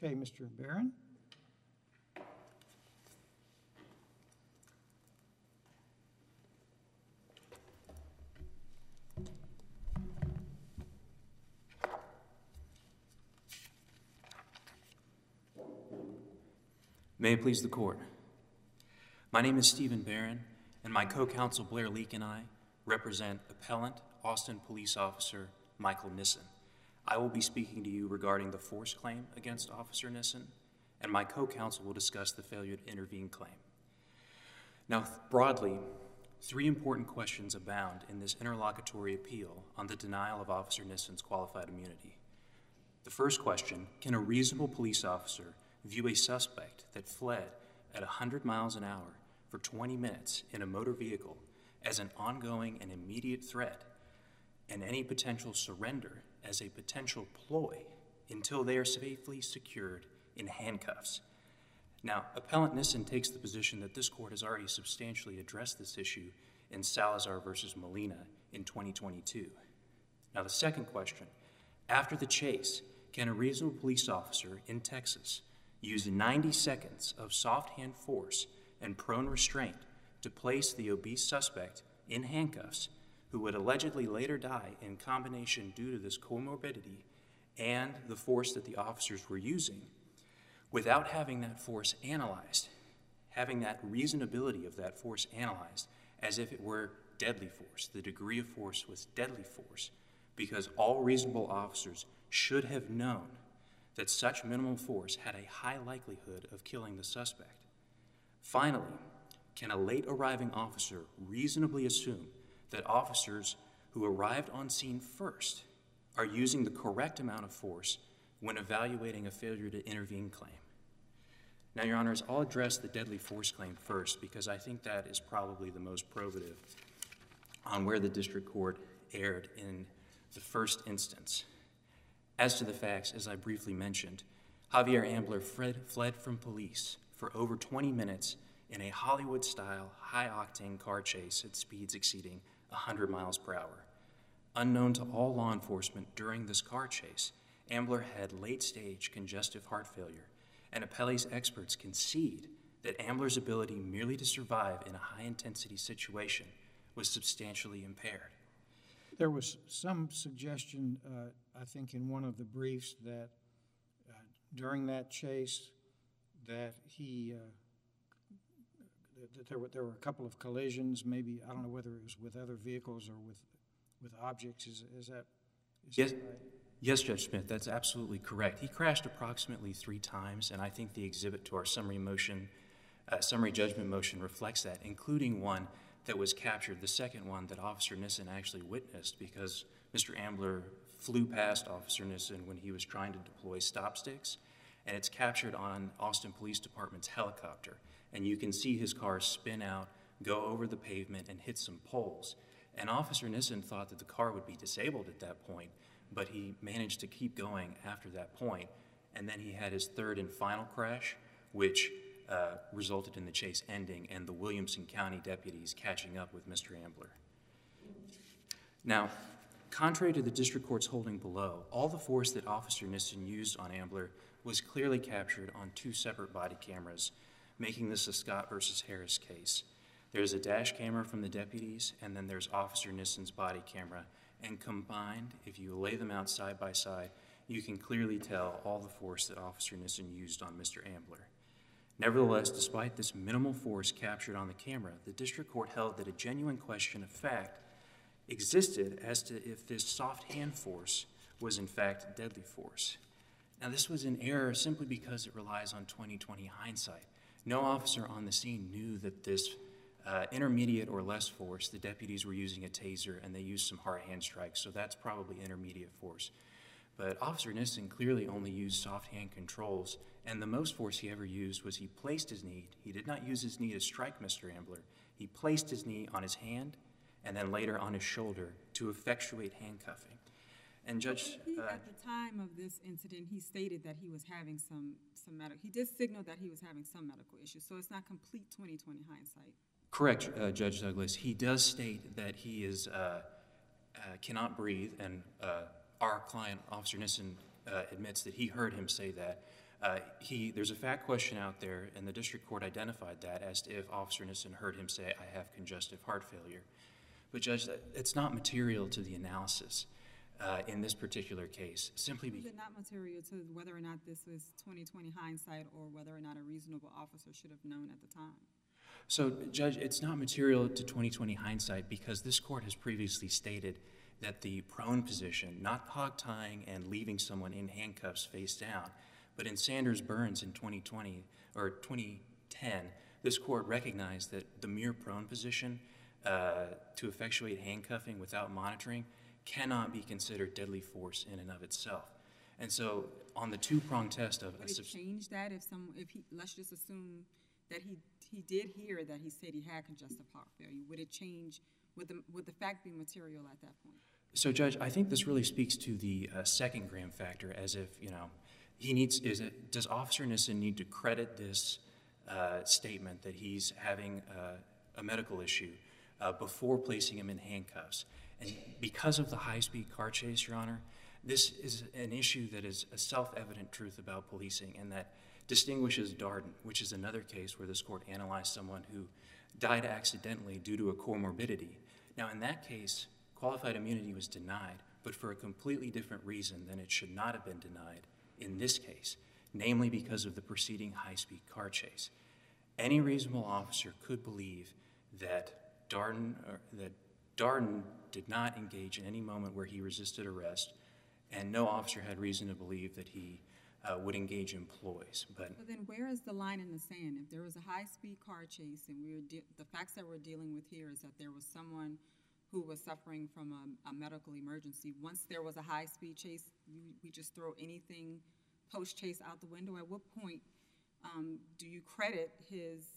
Okay, Mr. Barron. May it please the court. My name is Stephen Barron, and my co-counsel Blair Leake and I represent appellant Austin Police Officer Michael Nissen. I will be speaking to you regarding the force claim against Officer Nissen, and my co-counsel will discuss the failure to intervene claim. Now, broadly, three important questions abound in this interlocutory appeal on the denial of Officer Nissen's qualified immunity. The first question, can a reasonable police officer view a suspect that fled at 100 miles an hour for 20 minutes in a motor vehicle as an ongoing and immediate threat, and any potential surrender as a potential ploy until they are safely secured in handcuffs? Now, Appellant Nissen takes the position that this court has already substantially addressed this issue in Salazar versus Molina in 2022. Now, the second question, after the chase, can a reasonable police officer in Texas use 90 seconds of soft hand force and prone restraint to place the obese suspect in handcuffs, who would allegedly later die in combination due to this comorbidity and the force that the officers were using, without having that force analyzed, having that reasonability of that force analyzed as if it were deadly force, the degree of force was deadly force, because all reasonable officers should have known that such minimal force had a high likelihood of killing the suspect. Finally, can a late arriving officer reasonably assume that officers who arrived on scene first are using the correct amount of force when evaluating a failure to intervene claim? Now, Your Honors, I'll address the deadly force claim first because I think that is probably the most probative on where the district court erred in the first instance. As to the facts, as I briefly mentioned, Javier Ambler fled from police for over 20 minutes in a Hollywood-style, high-octane car chase at speeds exceeding 100 miles per hour. Unknown to all law enforcement during this car chase, Ambler had late-stage congestive heart failure, and appellee's experts concede that Ambler's ability merely to survive in a high-intensity situation was substantially impaired. There was some suggestion, I think, in one of the briefs that during that chase that that there were a couple of collisions. Maybe I don't know whether it was with other vehicles or with objects. Is that Yes. right? Yes, Judge Smith, that's absolutely correct. He crashed approximately 3 times, and I think the exhibit to our summary judgment motion reflects that, including one that was captured, the second one that Officer Nissen actually witnessed, because Mr. Ambler flew past Officer Nissen when he was trying to deploy stop sticks, and it's captured on Austin Police Department's helicopter. And you can see his car spin out, go over the pavement, and hit some poles. And Officer Nissen thought that the car would be disabled at that point, but he managed to keep going after that point. And then he had his third and final crash, which resulted in the chase ending and the Williamson County deputies catching up with Mr. Ambler. Now, contrary to the district court's holding below, all the force that Officer Nissen used on Ambler was clearly captured on 2 separate body cameras, making this a Scott versus Harris case. There's a dash camera from the deputies, and then there's Officer Nissen's body camera, and combined, if you lay them out side by side, you can clearly tell all the force that Officer Nissen used on Mr. Ambler. Nevertheless, despite this minimal force captured on the camera, the district court held that a genuine question of fact existed as to if this soft hand force was in fact deadly force. Now, this was an error simply because it relies on 20/20 hindsight. No officer on the scene knew that this intermediate or less force, the deputies were using a taser and they used some hard hand strikes, so that's probably intermediate force. But Officer Nissen clearly only used soft hand controls, and the most force he ever used was he placed his knee. He did not use his knee to strike Mr. Ambler. He placed his knee on his hand and then later on his shoulder to effectuate handcuffing. And Judge... at the time of this incident, he stated that he was having some medical... He did signal that he was having some medical issues, so it's not complete 20/20 hindsight. Correct, Judge Douglas. He does state that he is cannot breathe, and our client, Officer Nissen, admits that he heard him say that. There's a fact question out there, and the district court identified that as to if Officer Nissen heard him say, "I have congestive heart failure." But Judge, it's not material to the analysis in this particular case, simply Is because it not material to whether or not this was 2020 hindsight or whether or not a reasonable officer should have known at the time? So, Judge, it's not material to 2020 hindsight because this court has previously stated that the prone position, not hog tying and leaving someone in handcuffs face down, but in Sanders Burns in 2020 or 2010, this court recognized that the mere prone position to effectuate handcuffing without monitoring cannot be considered deadly force in and of itself. And so, on the two-prong test of Would it change that let's just assume that he did hear that he said he had congestive heart failure? Would it change, would the fact be material at that point? So, Judge, I think this really speaks to the second Graham factor, as if, does Officer Nissen need to credit this statement that he's having a medical issue before placing him in handcuffs? And because of the high-speed car chase, Your Honor, this is an issue that is a self-evident truth about policing and that distinguishes Darden, which is another case where this court analyzed someone who died accidentally due to a comorbidity. Now, in that case, qualified immunity was denied, but for a completely different reason than it should not have been denied in this case, namely because of the preceding high-speed car chase. Any reasonable officer could believe that Darden did not engage in any moment where he resisted arrest, and no officer had reason to believe that he would engage in ploys. But then where is the line in the sand? If there was a high-speed car chase, and the facts that we're dealing with here is that there was someone who was suffering from a medical emergency. Once there was a high-speed chase, we just throw anything post-chase out the window? At what point do you credit his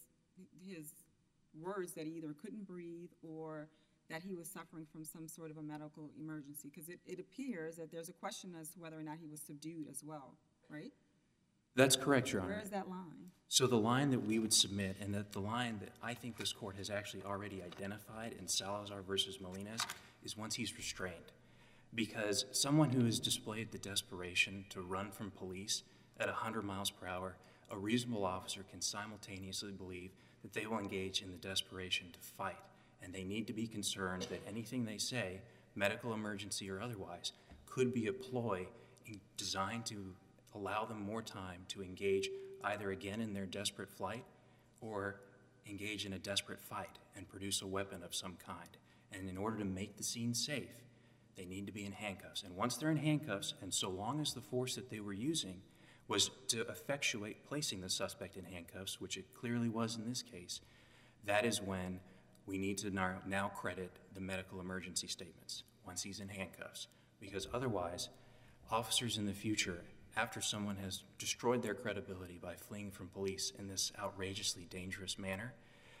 words that he either couldn't breathe or that he was suffering from some sort of a medical emergency? Because it appears that there's a question as to whether or not he was subdued as well, right? that's correct, Your Honor. Where is that line? So the line that we would submit, and that the line that I think this court has actually already identified in Salazar versus Molines, is once he's restrained. Because someone who has displayed the desperation to run from police at 100 miles per hour, a reasonable officer can simultaneously believe that they will engage in the desperation to fight. And they need to be concerned that anything they say, medical emergency or otherwise, could be a ploy designed to allow them more time to engage either again in their desperate flight or engage in a desperate fight and produce a weapon of some kind. And in order to make the scene safe, they need to be in handcuffs. And once they're in handcuffs, and so long as the force that they were using was to effectuate placing the suspect in handcuffs, which it clearly was in this case, that is when we need to now credit the medical emergency statements, once he's in handcuffs. Because otherwise, officers in the future, after someone has destroyed their credibility by fleeing from police in this outrageously dangerous manner,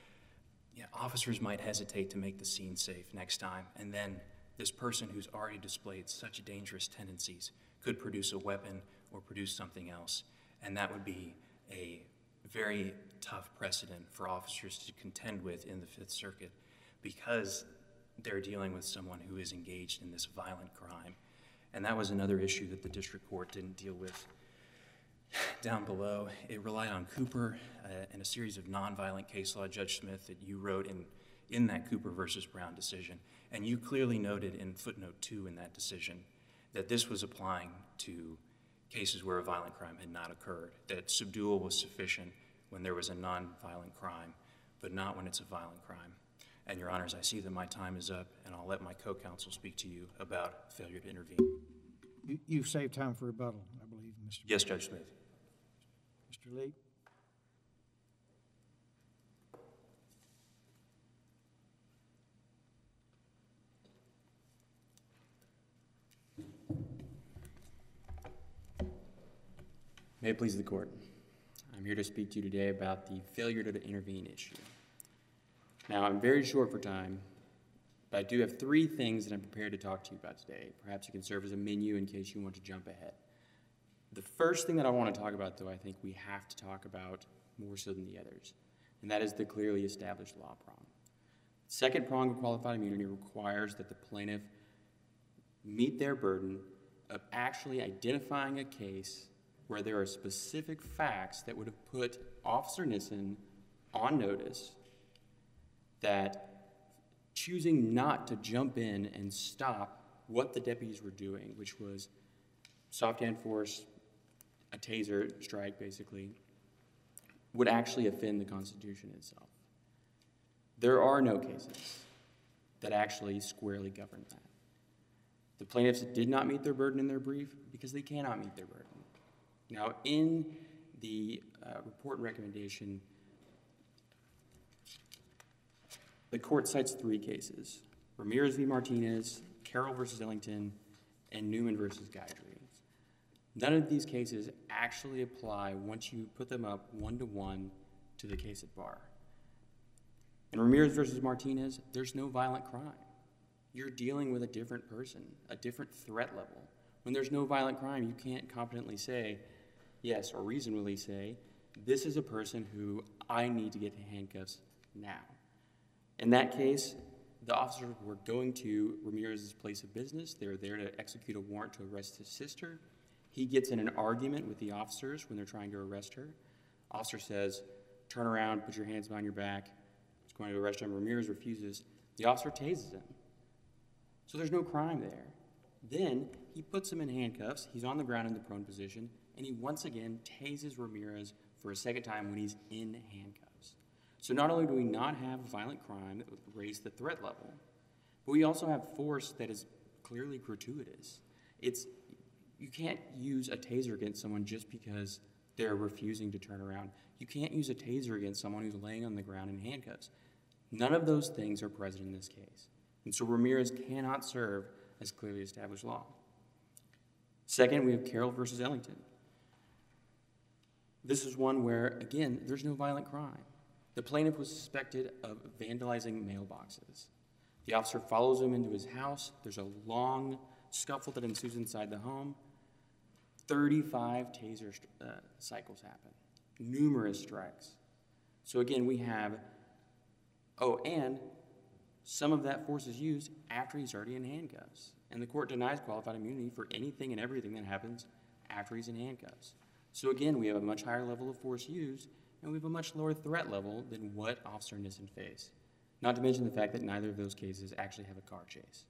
officers might hesitate to make the scene safe next time, and then this person who's already displayed such dangerous tendencies could produce a weapon or produce something else, and that would be a very tough precedent for officers to contend with in the Fifth Circuit because they're dealing with someone who is engaged in this violent crime. And that was another issue that the district court didn't deal with down below. It relied on Cooper and a series of nonviolent case law, Judge Smith, that you wrote in that Cooper versus Brown decision. And you clearly noted in footnote 2 in that decision that this was applying to cases where a violent crime had not occurred, that subdual was sufficient when there was a nonviolent crime, but not when it's a violent crime. And, Your Honors, I see that my time is up, and I'll let my co-counsel speak to you about failure to intervene. You've saved time for rebuttal, I believe, Mr. Yes, Judge Smith. Mr. Lee? May it please the court. I'm here to speak to you today about the failure to intervene issue. Now, I'm very short for time, but I do have 3 things that I'm prepared to talk to you about today. Perhaps it can serve as a menu in case you want to jump ahead. The first thing that I want to talk about, though, I think we have to talk about more so than the others, and that is the clearly established law prong. The second prong of qualified immunity requires that the plaintiff meet their burden of actually identifying a case where there are specific facts that would have put Officer Nissen on notice that choosing not to jump in and stop what the deputies were doing, which was soft hand force, a taser strike basically, would actually offend the Constitution itself. There are no cases that actually squarely govern that. The plaintiffs did not meet their burden in their brief because they cannot meet their burden. Now, in the report and recommendation, the court cites 3 cases: Ramirez v. Martinez, Carroll v. Ellington, and Newman v. Guidry. None of these cases actually apply once you put them up one-to-one to the case at bar. In Ramirez v. Martinez, there's no violent crime. You're dealing with a different person, a different threat level. When there's no violent crime, you can't competently say, yes, or reasonably say, this is a person who I need to get to handcuffs now. In that case, the officers were going to Ramirez's place of business. They were there to execute a warrant to arrest his sister. He gets in an argument with the officers when they're trying to arrest her. Officer says, turn around, put your hands behind your back. He's going to arrest him. Ramirez refuses. The officer tases him. So there's no crime there. Then he puts him in handcuffs. He's on the ground in the prone position, and he once again tases Ramirez for a second time when he's in handcuffs. So not only do we not have a violent crime that would raise the threat level, but we also have force that is clearly gratuitous. You can't use a taser against someone just because they're refusing to turn around. You can't use a taser against someone who's laying on the ground in handcuffs. None of those things are present in this case. And so Ramirez cannot serve as clearly established law. Second, we have Carroll versus Ellington. This is one where, again, there's no violent crime. The plaintiff was suspected of vandalizing mailboxes. The officer follows him into his house. There's a long scuffle that ensues inside the home. 35 taser cycles happen, numerous strikes. So again, we have, and some of that force is used after he's already in handcuffs. And the court denies qualified immunity for anything and everything that happens after he's in handcuffs. So again, we have a much higher level of force used, and we have a much lower threat level than what Officer Nissen faced. Not to mention the fact that neither of those cases actually have a car chase.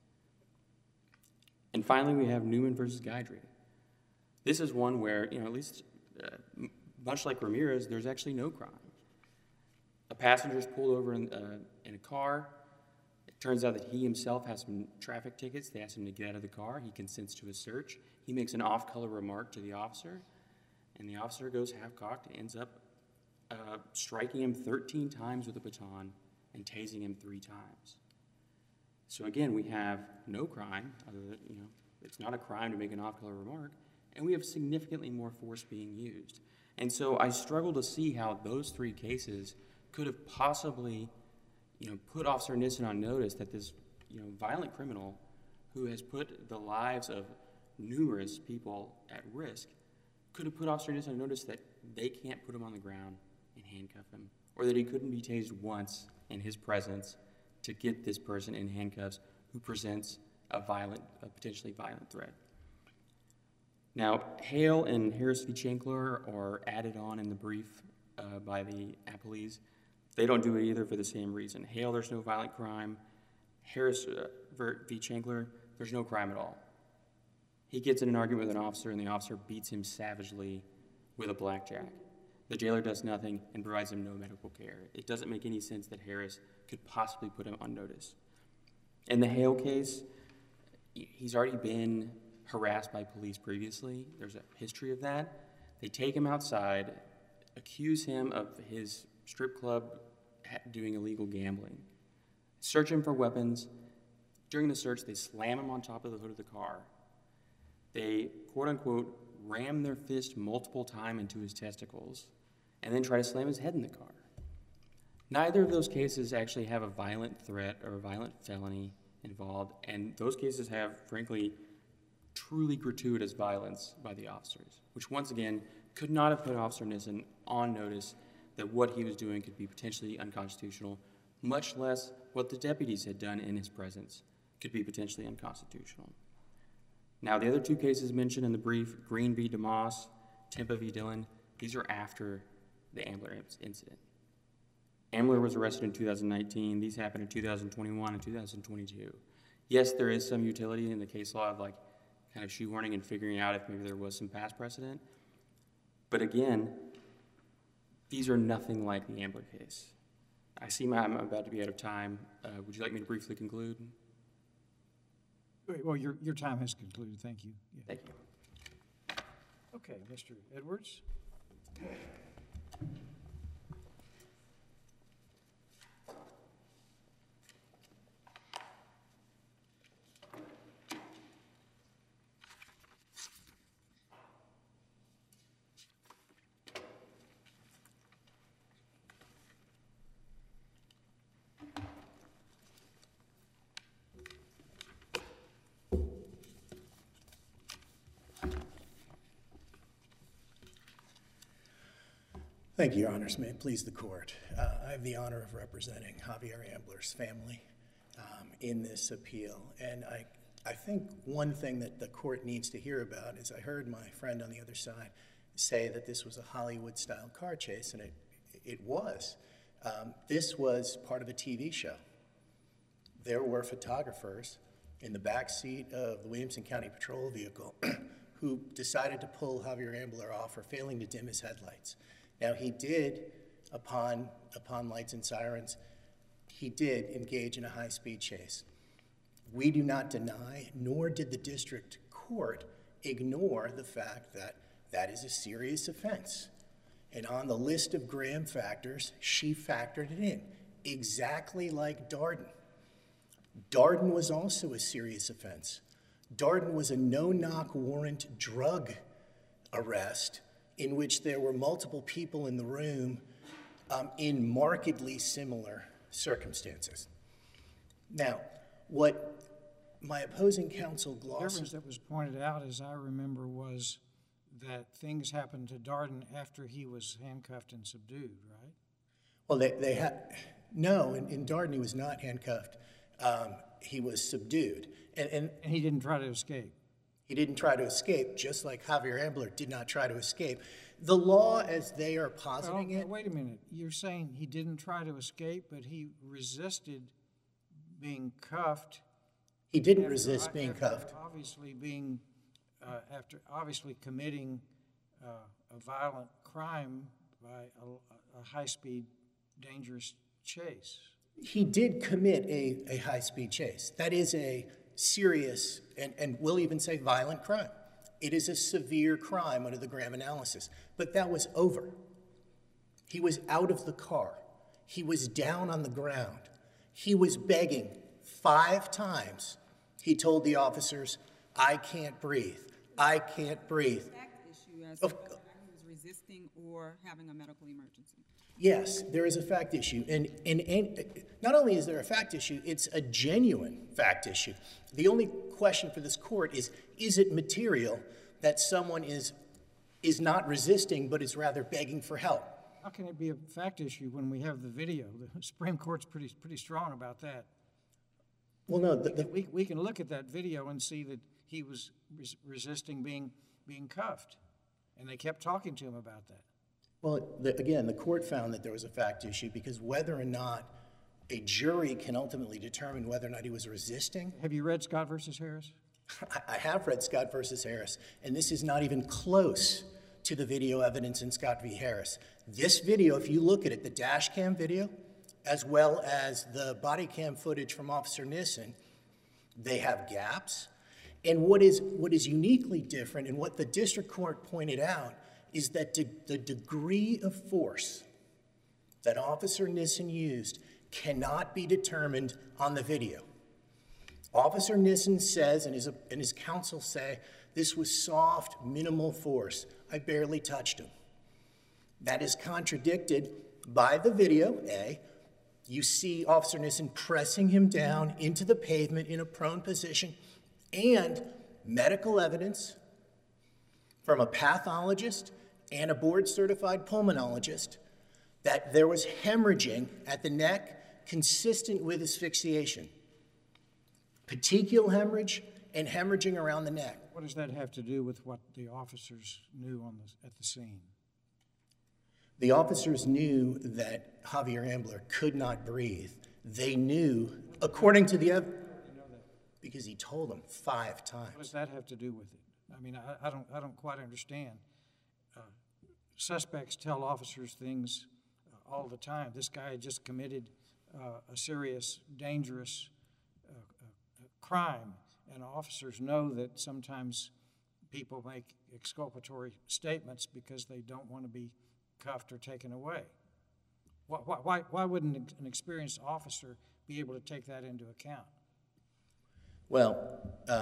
And finally, we have Newman versus Guidry. This is one where, at least much like Ramirez, there's actually no crime. A passenger's pulled over in a car. It turns out that he himself has some traffic tickets. They ask him to get out of the car. He consents to a search. He makes an off-color remark to the officer, and the officer goes half-cocked and ends up striking him 13 times with a baton and tasing him 3 times. So again, we have no crime, other than, it's not a crime to make an off-color remark, and we have significantly more force being used. And so I struggle to see how those 3 cases could have possibly, put Officer Nissen on notice that this, violent criminal who has put the lives of numerous people at risk could have put Officer Nissen on notice that they can't put him on the ground and handcuff him, or that he couldn't be tased once in his presence to get this person in handcuffs who presents a potentially violent threat. Now, Hale and Harris v. Chancellor are added on in the brief by the appellees. They don't do it either for the same reason. Hale, there's no violent crime. Harris v. Chancellor, there's no crime at all. He gets in an argument with an officer, and the officer beats him savagely with a blackjack. The jailer does nothing and provides him no medical care. It doesn't make any sense that Harris could possibly put him on notice. In the Hale case, he's already been harassed by police previously. There's a history of that. They take him outside, accuse him of his strip club doing illegal gambling, search him for weapons. During the search, they slam him on top of the hood of the car. They, quote-unquote, ram their fist multiple times into his testicles and then try to slam his head in the car. Neither of those cases actually have a violent threat or a violent felony involved, and those cases have, frankly, truly gratuitous violence by the officers, which once again could not have put Officer Nissen on notice that what he was doing could be potentially unconstitutional, much less what the deputies had done in his presence could be potentially unconstitutional. Now, the other 2 cases mentioned in the brief, Green v. DeMoss Tempa v. Dillon, these are after the Ambler incident. Ambler was arrested in 2019. These happened in 2021 and 2022. Yes, there is some utility in the case law of like kind of shoehorning and figuring out if maybe there was some past precedent. But again, these are nothing like the Ambler case. I see I'm about to be out of time. Would you like me to briefly conclude? Well, your time has concluded. Thank you. Yeah. Thank you. Okay, Mr. Edwards. Thank you, Your Honors. May it please the court. I have the honor of representing Javier Ambler's family in this appeal. And I think one thing that the court needs to hear about is I heard my friend on the other side say that this was a Hollywood-style car chase, and it was. This was part of a TV show. There were photographers in the back seat of the Williamson County Patrol vehicle who decided to pull Javier Ambler off for failing to dim his headlights. Now, he did, upon lights and sirens, he did engage in a high-speed chase. We do not deny, nor did the district court ignore the fact that that is a serious offense. And on the list of Graham factors, she factored it in, exactly like Darden. Darden was also a serious offense. Darden was a no-knock warrant drug arrest in which there were multiple people in the room in markedly similar circumstances. Now, what my opposing counsel The glosses... difference that was pointed out, as I remember, was that things happened to Darden after he was handcuffed and subdued, right? Well, they had... No, in Darden, he was not handcuffed. He was subdued. And And he didn't try to escape. he didn't try to escape, just like Javier Ambler did not try to escape. The law, as they are positing Well, it... wait a minute. You're saying he didn't try to escape, but he resisted being cuffed. He didn't resist being cuffed. After obviously committing a violent crime by a high-speed, dangerous chase. He did commit a high-speed chase. That is a serious, and we'll even say violent crime. It is a severe crime under the Graham analysis. But that was over. He was out of the car. He was down on the ground. He was begging 5 times. He told the officers, "I can't breathe. I can't breathe." Fact issue as to whether he was resisting or having a medical emergency. Yes, there is a fact issue. And not only is there a fact issue, it's a genuine fact issue. The only question for this court is it material that someone is not resisting but is rather begging for help? How can it be a fact issue when we have the video? The Supreme Court's pretty strong about that. Well, no, We can look at that video and see that he was resisting being cuffed, and they kept talking to him about that. well, again, the court found that there was a fact issue because whether or not a jury can ultimately determine whether or not he was resisting. Have you read Scott versus Harris? I have read Scott versus Harris, and this is not even close to the video evidence in Scott v. Harris. This video, if you look at it, the dash cam video, as well as the body cam footage from Officer Nissen, they have gaps. And what is uniquely different, and what the district court pointed out, is that the degree of force that Officer Nissen used cannot be determined on the video. Officer Nissen says, and his counsel say, this was soft, minimal force. I barely touched him. That is contradicted by the video, A. You see Officer Nissen pressing him down into the pavement in a prone position, and medical evidence from a pathologist and a board-certified pulmonologist that there was hemorrhaging at the neck consistent with asphyxiation. Petechial hemorrhage and hemorrhaging around the neck. What does that have to do with what the officers knew at the scene? The officers knew that Javier Ambler could not breathe. They knew, according to the evidence, because he told them 5 times. What does that have to do with it? I mean, I don't quite understand. Suspects tell officers things all the time. This guy had just committed a serious, dangerous crime, and officers know that sometimes people make exculpatory statements because they don't want to be cuffed or taken away. Why wouldn't an experienced officer be able to take that into account? Well,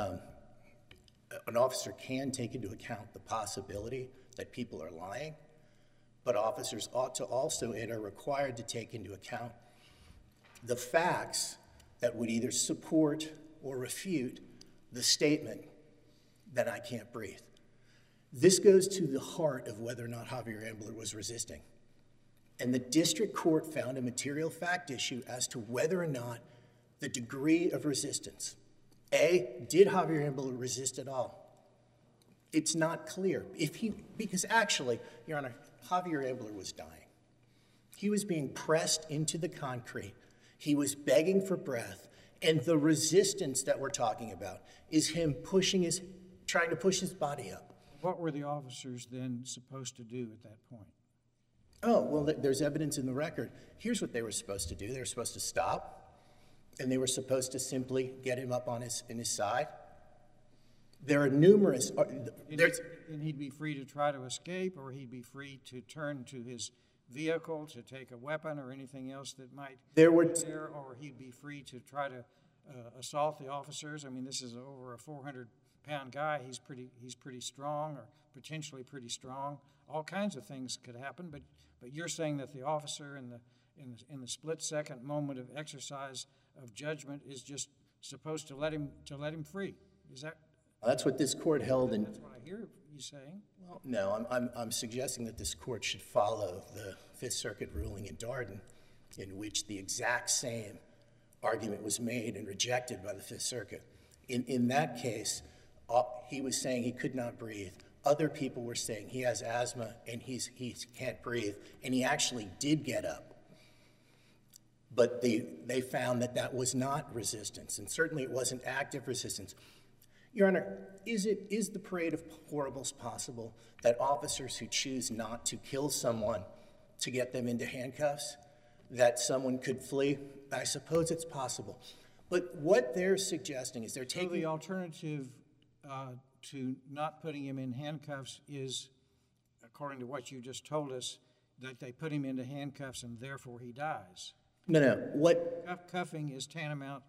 an officer can take into account the possibility that people are lying, but officers ought to also and are required to take into account the facts that would either support or refute the statement that I can't breathe. This goes to the heart of whether or not Javier Ambler was resisting. And the district court found a material fact issue as to whether or not the degree of resistance. A, did Javier Ambler resist at all? It's not clear. Because actually, Your Honor, Javier Ambler was dying. He was being pressed into the concrete. He was begging for breath. And the resistance that we're talking about is him trying to push his body up. What were the officers then supposed to do at that point? Oh, well, there's evidence in the record. Here's what they were supposed to do. They were supposed to stop, and they were supposed to simply get him up on his side. There are numerous... And he'd be free to try to escape, or he'd be free to turn to his vehicle to take a weapon or anything else that might be there, or he'd be free to try to assault the officers. I mean, this is over a 400-pound guy. He's pretty strong, or potentially pretty strong. All kinds of things could happen, but you're saying that the officer in the split-second moment of exercise of judgment is just supposed to let him free. Is that? That's what this court held in. That's what I hear you saying. Well, no, I'm suggesting that this court should follow the Fifth Circuit ruling in Darden, in which the exact same argument was made and rejected by the Fifth Circuit. In that case, he was saying he could not breathe. Other people were saying he has asthma and he can't breathe, and he actually did get up. But they found that was not resistance, and certainly it wasn't active resistance. Your Honor, is the parade of horribles possible that officers who choose not to kill someone to get them into handcuffs, that someone could flee? I suppose it's possible. But what they're suggesting is they're taking... So the alternative to not putting him in handcuffs is, according to what you just told us, that they put him into handcuffs and therefore he dies. No. Cuffing is tantamount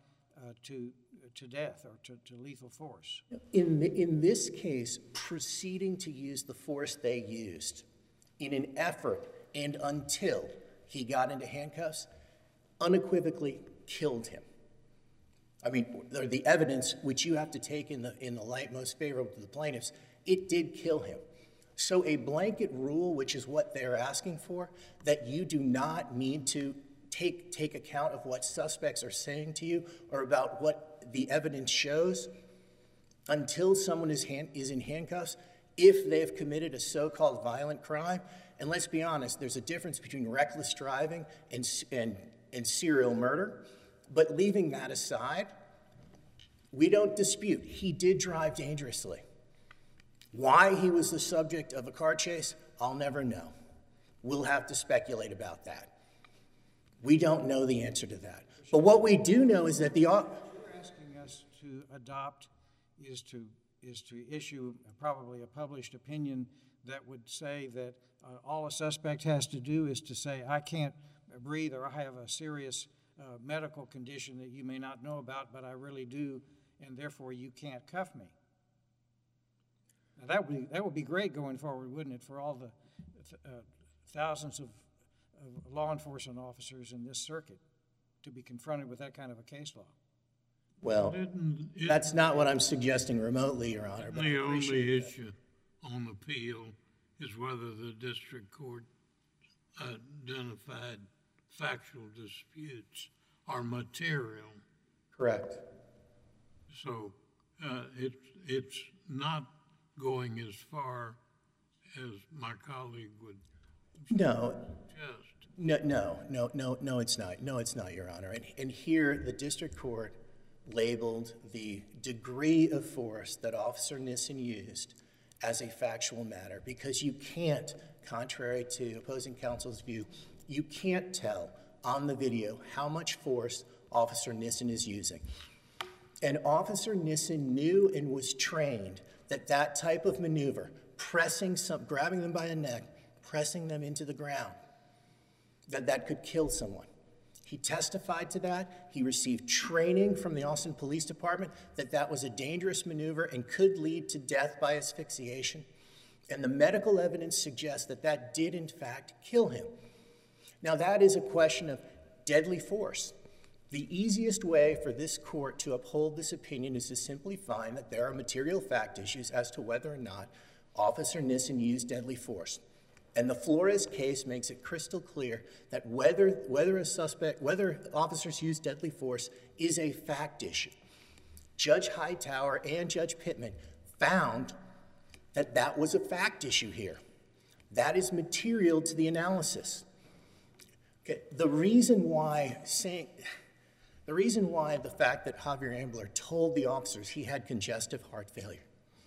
to death or to lethal force. In this case, proceeding to use the force they used in an effort and until he got into handcuffs unequivocally killed him. I mean, the evidence, which you have to take in the light most favorable to the plaintiffs, it did kill him. So a blanket rule, which is what they're asking for, that you do not need to take account of what suspects are saying to you or about what the evidence shows until someone is in handcuffs, if they have committed a so-called violent crime. And let's be honest, there's a difference between reckless driving and serial murder. But leaving that aside, we don't dispute he did drive dangerously. Why he was the subject of a car chase, I'll never know. We'll have to speculate about that. We don't know the answer to that. But what we do know is that what you're asking us to adopt is to issue probably a published opinion that would say that all a suspect has to do is to say, I can't breathe, or I have a serious medical condition that you may not know about, but I really do, and therefore you can't cuff me. Now that would be great going forward, wouldn't it, for all the thousands of law enforcement officers in this circuit to be confronted with that kind of a case law. Well, that's not what I'm suggesting remotely, Your Honor. But the only issue on appeal is whether the district court identified factual disputes are material. Correct. So it's not going as far as my colleague would No, suggest. no, it's not. No, it's not, Your Honor. And here, the district court labeled the degree of force that Officer Nissen used as a factual matter because you can't, contrary to opposing counsel's view, you can't tell on the video how much force Officer Nissen is using. And Officer Nissen knew and was trained that that type of maneuver, grabbing them by the neck, pressing them into the ground, that could kill someone. He testified to that. He received training from the Austin Police Department that was a dangerous maneuver and could lead to death by asphyxiation. And the medical evidence suggests that did, in fact, kill him. Now, that is a question of deadly force. The easiest way for this court to uphold this opinion is to simply find that there are material fact issues as to whether or not Officer Nissen used deadly force. And the Flores case makes it crystal clear that whether officers use deadly force is a fact issue. Judge Hightower and Judge Pittman found that was a fact issue here. That is material to the analysis. Okay, the reason why the fact that Javier Ambler told the officers he had congestive heart failure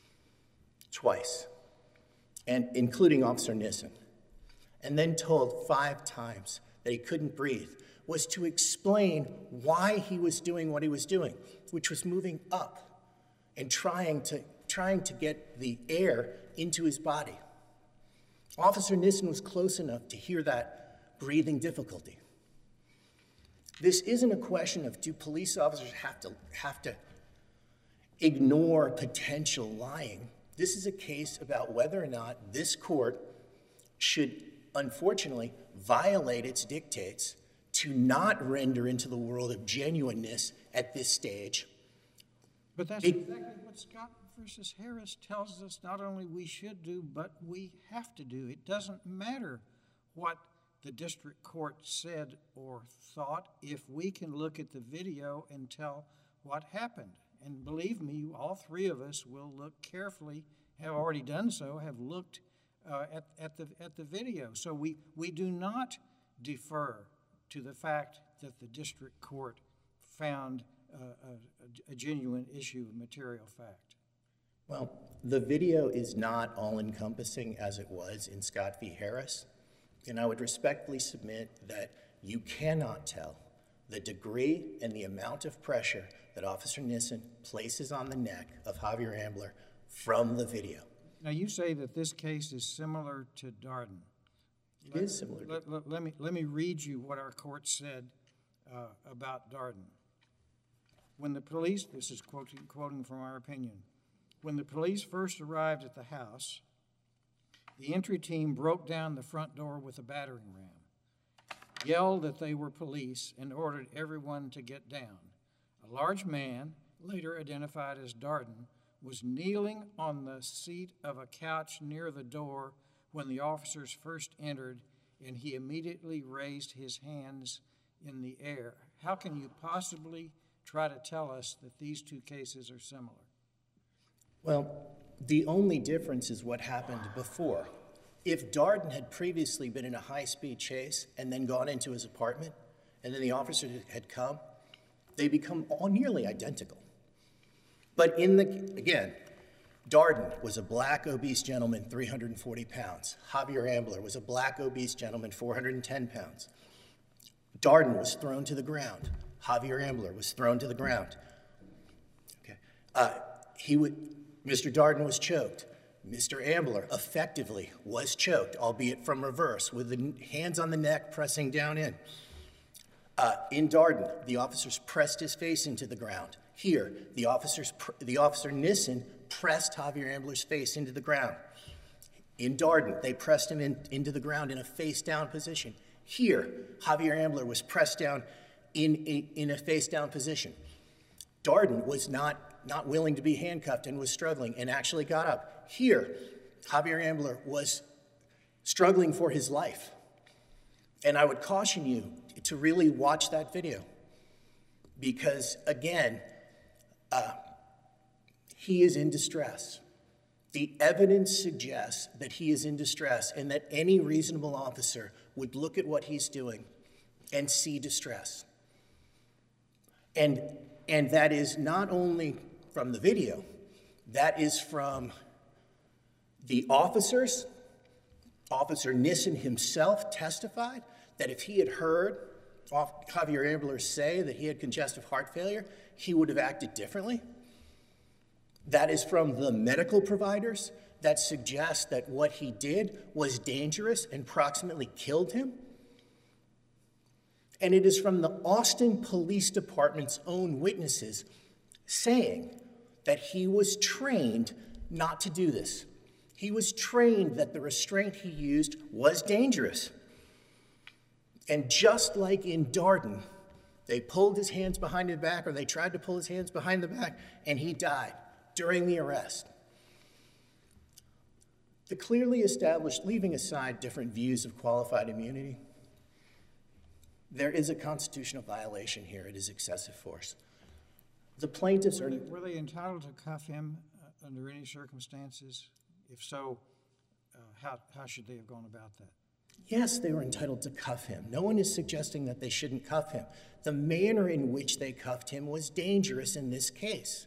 twice, and including Officer Nissen, and then told 5 times that he couldn't breathe, was to explain why he was doing what he was doing, which was moving up and trying to get the air into his body. Officer Nissen was close enough to hear that breathing difficulty. This isn't a question of do police officers have to ignore potential lying. This is a case about whether or not this court should, unfortunately, violate its dictates to not render into the world of genuineness at this stage. But that's exactly what Scott versus Harris tells us not only we should do, but we have to do. It doesn't matter what the district court said or thought if we can look at the video and tell what happened. And believe me, all 3 of us will look carefully, have already done so, have looked at the video. So we do not defer to the fact that the district court found a genuine issue of material fact. Well, the video is not all-encompassing as it was in Scott v. Harris, and I would respectfully submit that you cannot tell the degree and the amount of pressure that Officer Nissen places on the neck of Javier Ambler from the video. Now, you say that this case is similar to Darden. It is similar. Let me read you what our court said about Darden. When the police, this is quoting from our opinion, when the police first arrived at the house, the entry team broke down the front door with a battering ram, yelled that they were police, and ordered everyone to get down. A large man, later identified as Darden, was kneeling on the seat of a couch near the door when the officers first entered, and he immediately raised his hands in the air. How can you possibly try to tell us that these 2 cases are similar? Well, the only difference is what happened before. If Darden had previously been in a high-speed chase and then gone into his apartment, and then the officer had come, they become all nearly identical. But again, Darden was a black, obese gentleman, 340 pounds. Javier Ambler was a black, obese gentleman, 410 pounds. Darden was thrown to the ground. Javier Ambler was thrown to the ground. Okay. Mr. Darden was choked. Mr. Ambler effectively was choked, albeit from reverse, with the hands on the neck pressing down in. In Darden, the officers pressed his face into the ground. Here, the officer Nissen pressed Javier Ambler's face into the ground. In Darden, they pressed him into the ground in a face-down position. Here, Javier Ambler was pressed down in a face-down position. Darden was not willing to be handcuffed and was struggling and actually got up. Here, Javier Ambler was struggling for his life. And I would caution you to really watch that video because, again, he is in distress. The evidence suggests that he is in distress and that any reasonable officer would look at what he's doing and see distress. And that is not only from the video, that is from the officers. Officer Nissen himself testified that if he had heard Javier Ambler say that he had congestive heart failure, he would have acted differently. That is from the medical providers that suggest that what he did was dangerous and proximately killed him. And it is from the Austin Police Department's own witnesses saying that he was trained not to do this. He was trained that the restraint he used was dangerous. And just like in Darden, they pulled his hands behind his back, or they tried to pull his hands behind the back, and he died during the arrest. The clearly established, leaving aside different views of qualified immunity, there is a constitutional violation here. It is excessive force. The plaintiffs are... Were they entitled to cuff him under any circumstances? If so, how should they have gone about that? Yes, they were entitled to cuff him. No one is suggesting that they shouldn't cuff him. The manner in which they cuffed him was dangerous in this case.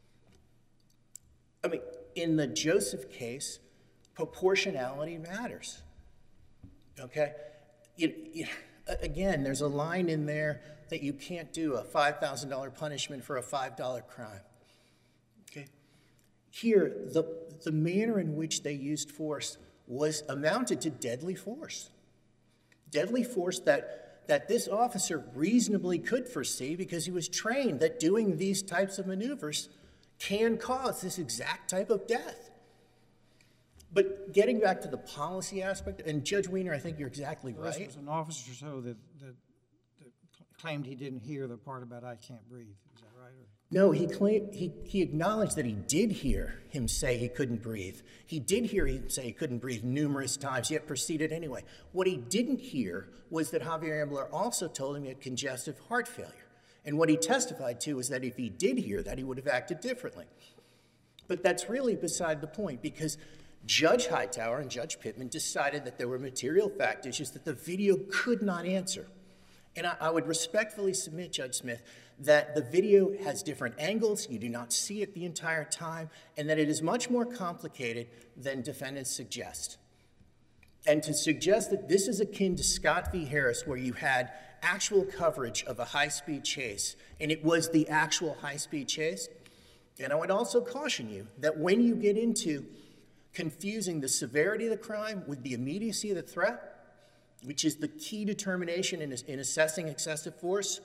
I mean, in the Joseph case, proportionality matters, okay? Again, there's a line in there that you can't do a $5,000 punishment for a $5 crime, okay? Here, the manner in which they used force was amounted to deadly force. Deadly force that this officer reasonably could foresee because he was trained that doing these types of maneuvers can cause this exact type of death. But getting back to the policy aspect, and Judge Wiener, I think you're exactly right. This was an officer or so that claimed he didn't hear the part about "I can't breathe." Is that right? Or? No, he acknowledged that he did hear him say he couldn't breathe. He did hear him say he couldn't breathe numerous times, yet proceeded anyway. What he didn't hear was that Javier Ambler also told him he had congestive heart failure. And what he testified to is that if he did hear that, he would have acted differently. But that's really beside the point, because Judge Hightower and Judge Pittman decided that there were material fact issues that the video could not answer. And I would respectfully submit, Judge Smith, that the video has different angles, you do not see it the entire time, and that it is much more complicated than defendants suggest. And to suggest that this is akin to Scott v. Harris, where you had actual coverage of a high-speed chase, and it was the actual high-speed chase, and I would also caution you that when you get into confusing the severity of the crime with the immediacy of the threat, which is the key determination in assessing excessive force,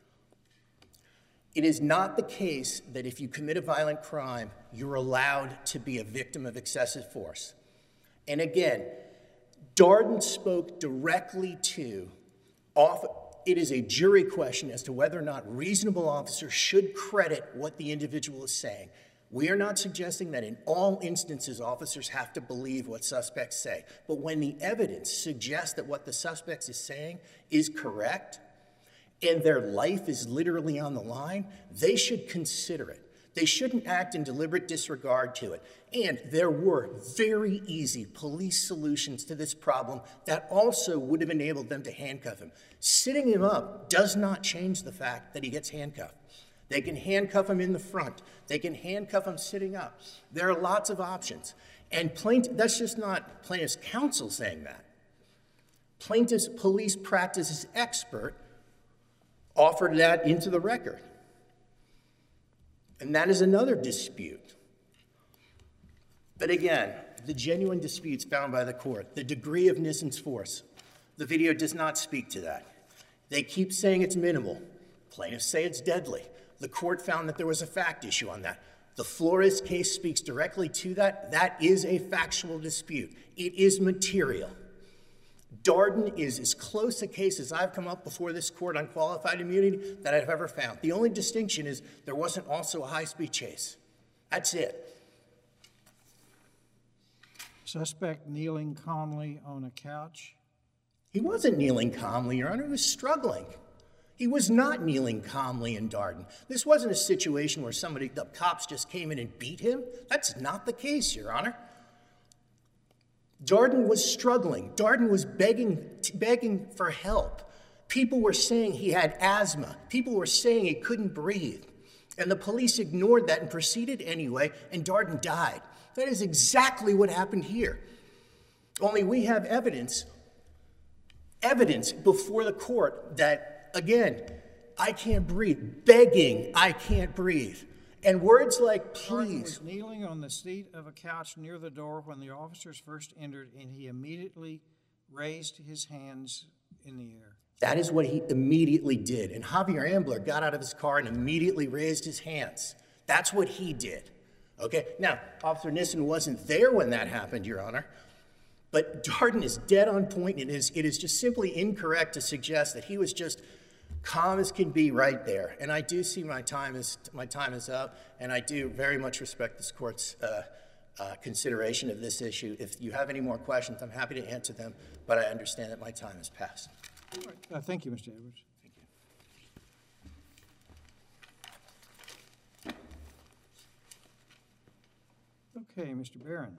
it is not the case that if you commit a violent crime, you're allowed to be a victim of excessive force. And again, Darden spoke directly to, it is a jury question as to whether or not reasonable officers should credit what the individual is saying. We are not suggesting that in all instances officers have to believe what suspects say. But when the evidence suggests that what the suspect is saying is correct and their life is literally on the line, they should consider it. They shouldn't act in deliberate disregard to it. And there were very easy police solutions to this problem that also would have enabled them to handcuff him. Sitting him up does not change the fact that he gets handcuffed. They can handcuff him in the front. They can handcuff him sitting up. There are lots of options. And that's just not plaintiff's counsel saying that. Plaintiff's police practices expert offered that into the record. And that is another dispute. But again, the genuine disputes found by the court, the degree of Nissen's force, the video does not speak to that. They keep saying it's minimal. Plaintiffs say it's deadly. The court found that there was a fact issue on that. The Flores case speaks directly to that. That is a factual dispute. It is material. Darden is as close a case as I've come up before this court on qualified immunity that I've ever found. The only distinction is there wasn't also a high-speed chase. That's it. Suspect kneeling calmly on a couch. He wasn't kneeling calmly, Your Honor. He was struggling. He was not kneeling calmly in Darden. This wasn't a situation where the cops just came in and beat him. That's not the case, Your Honor. Darden was struggling. Darden was begging for help. People were saying he had asthma. People were saying he couldn't breathe. And the police ignored that and proceeded anyway, and Darden died. That is exactly what happened here. Only we have evidence before the court that, again, I can't breathe. Begging, I can't breathe. And words like Darden please. was kneeling on the seat of a couch near the door when the officers first entered, and he immediately raised his hands in the air. That is what he immediately did. And Javier Ambler got out of his car and immediately raised his hands. That's what he did. Okay? Now, Officer Nissen wasn't there when that happened, Your Honor. But Darden is dead on point. It is just simply incorrect to suggest that he was just calm as can be right there. And I do see my time is up, and I do very much respect this court's consideration of this issue. If you have any more questions, I'm happy to answer them, but I understand that my time has passed. Thank you, Mr. Edwards. Okay, Mr. Barron.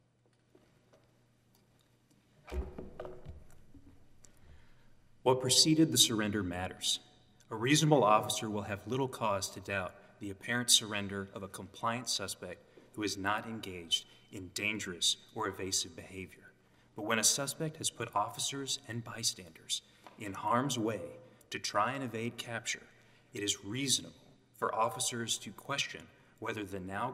What preceded the surrender matters. A reasonable officer will have little cause to doubt the apparent surrender of a compliant suspect who is not engaged in dangerous or evasive behavior. But when a suspect has put officers and bystanders in harm's way to try and evade capture, it is reasonable for officers to question whether the now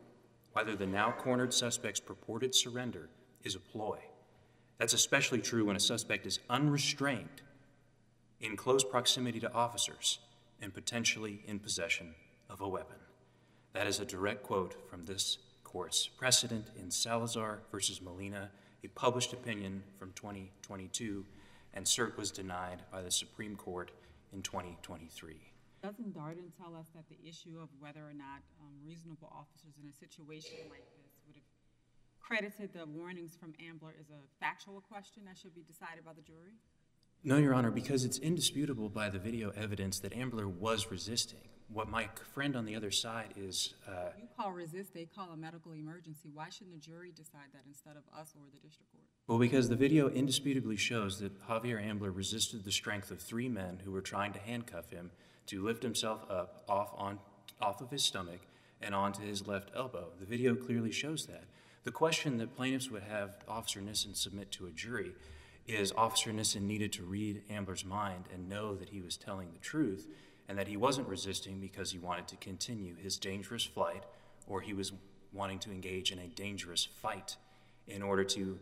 cornered suspect's purported surrender is a ploy. That's especially true when a suspect is unrestrained, in close proximity to officers, and potentially in possession of a weapon. That is a direct quote from this court's precedent in Salazar versus Molina, a published opinion from 2022, and cert was denied by the Supreme Court in 2023. Doesn't Darden tell us that the issue of whether or not reasonable officers in a situation like this would have credited the warnings from Ambler is a factual question that should be decided by the jury? No, Your Honor, because it's indisputable by the video evidence that Ambler was resisting. What my friend on the other side is... You call resist, they call a medical emergency. Why shouldn't the jury decide that instead of us or the district court? Well, because the video indisputably shows that Javier Ambler resisted the strength of three men who were trying to handcuff him to lift himself up off of his stomach and onto his left elbow. The video clearly shows that. The question that plaintiffs would have Officer Nissen submit to a jury is Officer Nissen needed to read Ambler's mind and know that he was telling the truth and that he wasn't resisting because he wanted to continue his dangerous flight or he was wanting to engage in a dangerous fight in order to,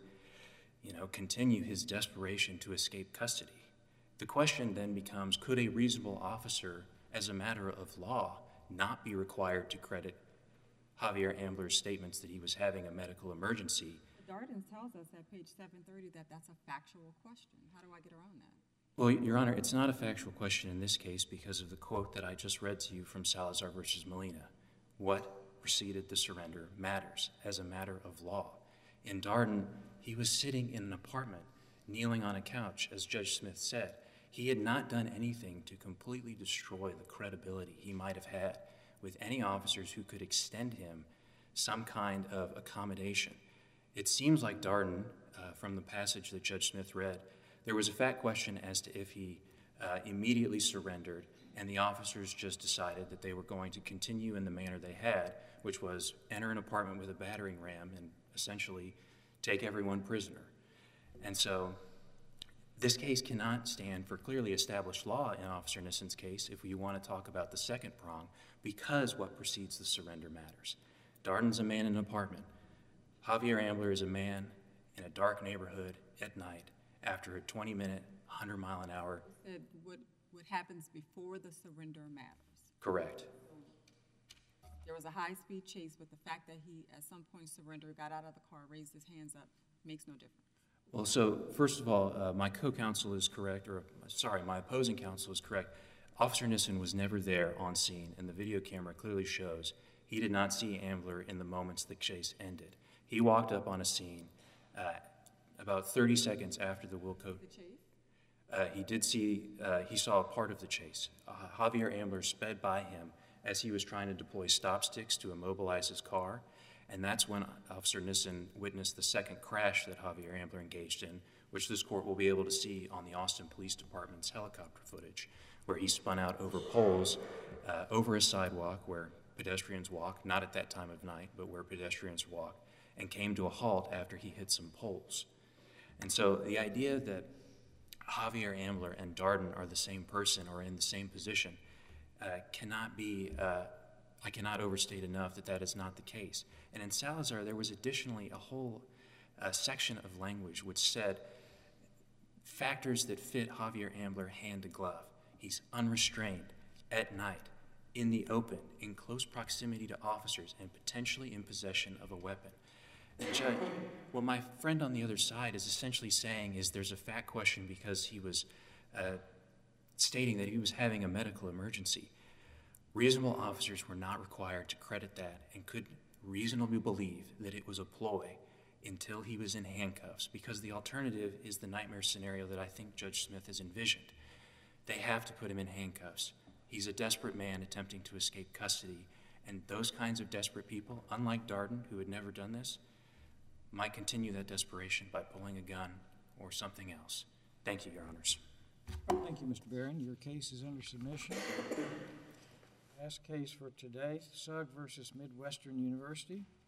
continue his desperation to escape custody. The question then becomes, could a reasonable officer, as a matter of law, not be required to credit Javier Ambler's statements that he was having a medical emergency? Darden tells us at page 730 that that's a factual question. How do I get around that? Well, Your Honor, it's not a factual question in this case because of the quote that I just read to you from Salazar versus Molina. What preceded the surrender matters as a matter of law. In Darden, he was sitting in an apartment, kneeling on a couch, as Judge Smith said. He had not done anything to completely destroy the credibility he might have had with any officers who could extend him some kind of accommodation. It seems like Darden, from the passage that Judge Smith read, there was a fact question as to if he immediately surrendered, and the officers just decided that they were going to continue in the manner they had, which was enter an apartment with a battering ram and essentially take everyone prisoner. And so this case cannot stand for clearly established law in Officer Nissen's case if we want to talk about the second prong, because what precedes the surrender matters. Darden's a man in an apartment. Javier Ambler is a man in a dark neighborhood at night after a 20-minute, 100-mile-an-hour. You said what happens before the surrender matters. Correct. There was a high-speed chase, but the fact that he at some point surrendered, got out of the car, raised his hands up, makes no difference. Well, so first of all, my co-counsel is correct, my opposing counsel is correct. Officer Nissen was never there on scene, and the video camera clearly shows he did not see Ambler in the moments the chase ended. He walked up on a scene about 30 seconds after the Wilco. The chase? He saw a part of the chase. Javier Ambler sped by him as he was trying to deploy stop sticks to immobilize his car, and that's when Officer Nissen witnessed the second crash that Javier Ambler engaged in, which this court will be able to see on the Austin Police Department's helicopter footage, where he spun out over poles, over a sidewalk where pedestrians walk, not at that time of night, but where pedestrians walk, and came to a halt after he hit some poles. And so the idea that Javier Ambler and Darden are the same person or in the same position cannot be, I cannot overstate enough that that is not the case. And in Salazar, there was additionally a whole section of language which said factors that fit Javier Ambler hand to glove. He's unrestrained, at night, in the open, in close proximity to officers, and potentially in possession of a weapon. And Judge, what my friend on the other side is essentially saying is there's a fact question because he was stating that he was having a medical emergency. Reasonable officers were not required to credit that and could reasonably believe that it was a ploy until he was in handcuffs, because the alternative is the nightmare scenario that I think Judge Smith has envisioned. They have to put him in handcuffs. He's a desperate man attempting to escape custody, and those kinds of desperate people, unlike Darden, who had never done this, might continue that desperation by pulling a gun or something else. Thank you, Your Honors. Thank you, Mr. Barron. Your case is under submission. Last case for today, Sugg versus Midwestern University.